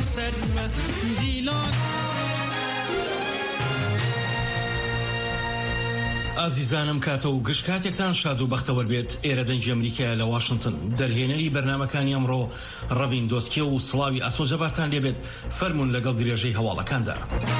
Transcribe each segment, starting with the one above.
سرمە دیلان ئازیزانم کاتە و گشت کاتێکتان شاد و بەختەوەر بێت. ئێرە دەنگی ئەمریکا لە واشنگتن دەرهێنەری بەرنامەکانی ئەمڕۆ ڕەڤین دۆسکێ و سڵاوی ئاسۆجەبارتان لێبێت. فەرمون لەگەڵ درێژەی هەواڵەکاندا.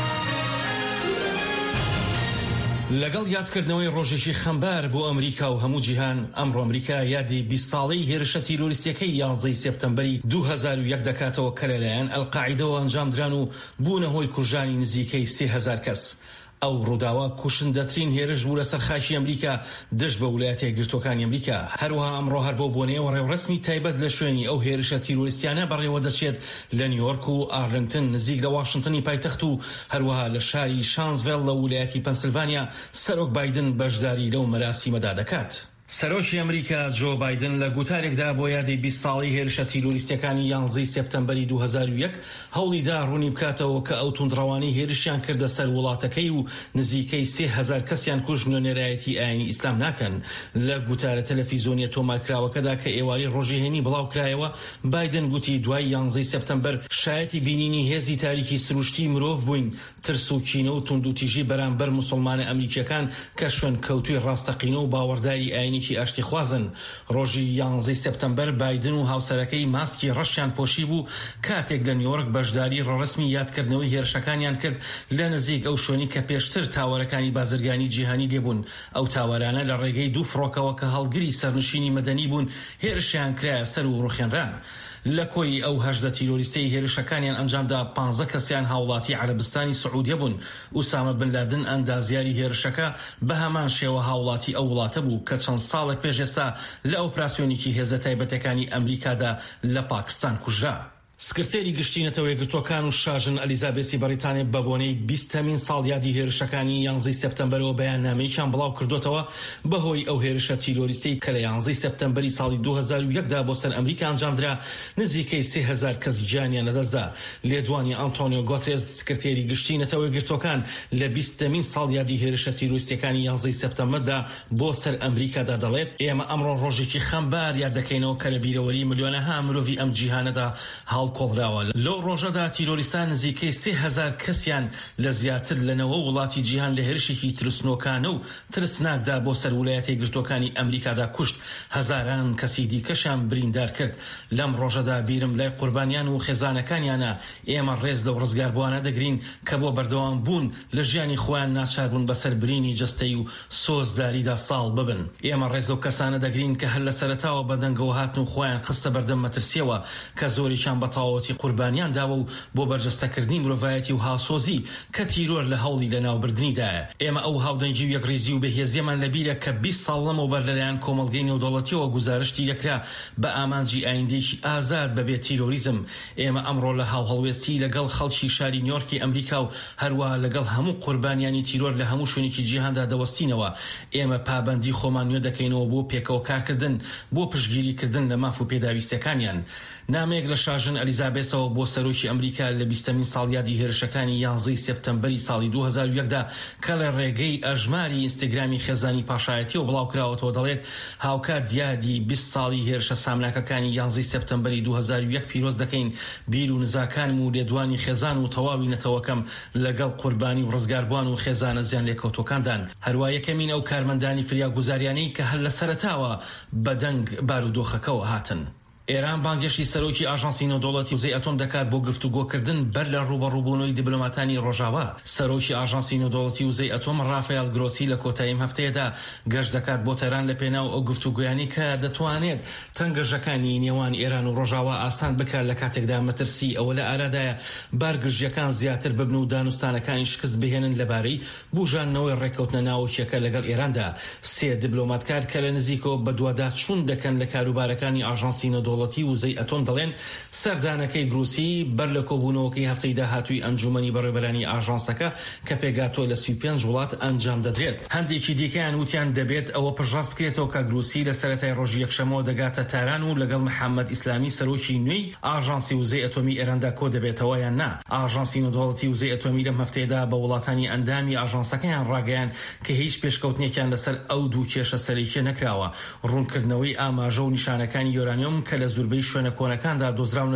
لەگەڵ یادکردنەوەی ڕۆژێکی خەمبار بۆ ئەمریکا و هەموو جیهان، ئەمڕۆ ئەمریکا یادی 20 ساڵەی هێرشە تیرۆریستیەکەی 11 سێپتەمبەری 2001 دەکاتەوە کە لەلایەن ئەلقاعیدەوە ئەنجام دران و بوونە هۆی کوژانی نزیکەی 30,000 کەس. ئەو ڕووداوە کوشندەترین هێرش بوو لەسەر خاکی ئەمریکا دژ بە ویلایەتە یەکگرتووەکانی ئەمریکا. هەروەها ئەمڕۆ هەر بۆ بۆنەوە ڕێوڕسمی تایبەت لە شوێنی ئەو هێرشە تیرۆریستیانە بەڕێوە دەچێت لە نیویۆرک و ئارلنگتن نزیک لە واشنگتنی پایتەخت و هەروەها لە شاری شانزڤیل لە ویلایەتی پەنسیلڤانیا سەرۆک بایدن بەشداری لەو مەراسیمەدا دەکات. سەرۆکی ئەمریکا جۆ بایدن لە گوتارێکدا بۆ یادی 20 ساڵی هێرشە تیرۆریستیەکانی 11 سێپتەمبەری 2001 هەوڵیدا ڕوونی بکاتەوە کە ئەو توندڕەوانەی هێرشیان کردە سەر وڵاتەکەی و نزیکەی 30,000 کەسیان کوژ نوێنەرایەتی ئاینی ئیسلام ناکەن. لە گوتارە تەلەڤیزۆنیە تۆمارکراوەکەدا کە ئێواری ڕۆژێهێنی بڵاو کرایەوە، بایدن گوتی دوای 11 سێپتەمبەر شایەتی بینینی هێزی تاریکی سروشتی مرۆڤ بووین، ترس و کینە و توندوتیژی بەرامبەر موسڵمانە ئەمریکیەکان کە شوێن کەوتوی ڕاستەقینە و باوەڕداری ئاینی ئاشتی خوازن. ڕۆژی 11 سێپتەمبەر بایدن و هاوسەرەکەی ماسکی ڕەشیان پۆشی بوو کاتێک لە نیویۆرک بەشداری ڕەڕسمی یادکردنەوەی هێرشەکانیان کرد لە نزیک ئەو شوێنی کە پێشتر تاوەرەکانی بازرگانی جیهانی لێبوون. ئەو تاوەرانە لە ڕێگەی دوو فڕۆکەوە کە هەڵگری سەرنشینی مەدەنی بوون هێرشیان کرایە سەر و ڕوخێنران. لە کۆی ئەو هەژدە تیرۆریستەی هێرشەکانیان ئەنجامدا 15 کەسیان هاوڵاتی عەرەبستانی سعودیە بوون. ئوسامە بن لادن ئەندازیاری هێرشەکە بە هەمان شێوە هاوڵاتی ئەو وڵاتە بوو کە چەند ساڵێک پێش ئێستا لە ئۆپراسیۆنێکی هێزە تایبەتەکانی ئەمریکادا لە پاکستان کوژرا. سکرتێری گشتینەتەوە یەکگرتووەکان و شاژن ئەلیزابێسی بەریتانیا بە بۆنەی 20مین ساڵ یادی هێرشەکانی 11 سێپتەمبەرەوە بەیاننامەیەکیان بڵاو کردوتەوە بەهۆی ئەو هێرشە تیرۆریستەی کە لە 11 سێپتەمبەری ساڵی 2001دا بۆ سەر ئەمریکا ئەنجامدرا نزیکەی 30,000 کەس گیانیان لەدەستدا. لێدوانی ئانتۆنیۆ گۆترێز سکرتێری گشتینەتەوە یەکگرتووەکان لە 20مین ساڵ یادی هێرشە تیرۆریستیەکانی 11 سێپتەمبەردا بۆ سەر ئەمریکادا دەڵێت ئێمە ئەمڕۆ ڕۆژێکی خەمبار یاد دەکەینەوە کە لە بیرەوەری ملیۆنەها مرۆڤی ئەم جیهانەدا کۆڵراوە. لەو ڕۆژەدا تیرۆریستان نزیکەی 30,000 کەسیان لە زیاتر لەنەوە وڵاتی جیهان لە هێرشێکی ترسنۆکانە و ترسناکدا بۆ سەر ویلایەتە یەکگرتووەکانی ئەمریکادا کوشت، هەزاران کەسی دیکەشان بریندار کرد. لەم ڕۆژەدا بیرم لای قوربانیان و خێزانەکانیانە. ئێمە ڕێز لەو ڕزگاربووانە دەگرین کە بۆ بەردەوام بوون لە ژیانی خۆیان ناچار بوون بەسەر برینی جەستەی و سۆزداریدا ساڵ ببن. ئێمە ڕێز لەو کەسانە دەگرین کە هەر لە سەرەتاوە بەدەنگەوە هاتن و خۆیان خستە بەردەم مەترسیەوە کە زۆریشان بە تەواوەتی قوربانیان داوە و بۆ بەرجەستەکردنی مرۆڤایەتی و هاوسۆزی کە تیرۆر لە هەوڵی لە ناوبردنیدایە. ئێمە ئەو هاودەنگی و یەکڕیزی و بەهێزیەمان لەبیرە کە 20 ساڵ لەمەوبەر لەلایەن کۆمەڵگەی نێودەوڵەتیەوە گوزارشتی یەکرا بە ئامانجی ئایندێکی ئازاد بەبێ تیرۆریزم. ئێمە ئەمڕۆ لە هاوهەڵوێستی لەگەڵ خەڵکی شاری نیویۆرکی ئەمریکا و هەروە لەگەڵ هەموو قوربانیانی تیرۆر لە هەموو شوێنێکی جیهاندا دەوەستینەوە. ئێمە پابەندی خۆمان نوێ دەکەینەوە بۆ پێکەوە کارکردن، بۆ پشتگیریکردن لە ماف و پێداویستەکانیان. نامەیەک لە شاژن ئەلیزابێسەوە بۆ سەرۆکی ئەمریکا لە 20مین ساڵ یادی هێرشەکانی 11 سێپتەمبەری ساڵی 2001دا کە لە ڕێگەی ئەژماری ئینستاگرامی خێزانی پاشایەتیەوە بڵاو کراوەتەوە دەڵێت هاوکات یادی 20 ساڵی هێرشە سامناکەکانی 11 سێپتەمبەری 2001 پیرۆز دەکەین. بیر و نزاکانم و لێدوانی خێزان و تەواوی نەتەوەکەم لەگەڵ قوربانی و ڕزگاربووان و خێزانە زیان لێکەوتۆکاندان. هەروە یەکەمین ئەو کارمەندانی فریاگوزاریانەی کە هەر لە سەرەتاوە بەدەنگ بارودۆخەکەەوە هاتن. ئێران بانگێشی سەرۆکی ئاژانسی نێودەوڵەتی وزەی ئەتۆم دەکات بۆ گفتوگۆکردن بەر لە ڕوبەڕووبوونەوەی دیبلۆماتانی ڕۆژاوا. سەرۆکی ئاژانسی نێودەوڵەتی وزەی ئەتۆم ڕافایل گرۆسی لە کۆتاییم هەفتەیەدا گەشت دەکات بۆ تەران لە پێناو ئەو گفتوگویانی کە دەتوانێت تەنگەژەکانی نێوان ئێران و ڕۆژاوا ئاسان بکات لە کاتێکدا مەترسی ئەوە لە ئارادایە بارگژیەکان زیاتر ببن و دانوستانەکانی شکست بهێنن لەبارەی بوژانەوەی ڕێککەوتنە ناوچیەکە لەگەڵ ئێراندا. سێ دیبلۆماتکار کە لە نزیکەوە بەدووادا چوون دەکەن لە کاروبارەکانی ئاژانسی نێودەوڵەتی وزەی ئەتۆم دەڵێن سەردانەکەی گروسی بەر لە کۆبوونەوەکەی هەفتەی داهاتووی ئەنجومەنی بەڕێوەبەرانی ئاژانسەکە کە پێگاتۆ لە 35 وڵات ئەنجام دەدرێت. هەندێکی دیکەیان وتیان دەبێت ئەوە پشڕاست بکرێتەوە کە گروسی لە سەرەتای ڕۆژی یەکشەمەوە دەگاتە تاران و لەگەڵ محەممەد ئیسلامی سەرۆکی نوێی ئاژانسی وزەی ئەتۆمی ئێراندا کۆ دەبێتەوە یان نا. ئاژانسی نێودەوڵەتی وزەی ئەتۆمی لەم هەفتەیەدا بە وڵاتانی ئەندامی ئاژانسەکەیان ڕاگەیان کە هیچ پێشکەوتنێکیان لەسەر ئەو دوو کێشە سەرەکیە نەکراوە. ڕوونکردنەوەی ئاماژە و نیشانەکانی یۆرانیۆم کە لە زوربەی شوێنە کۆنەکاندا دۆزراونە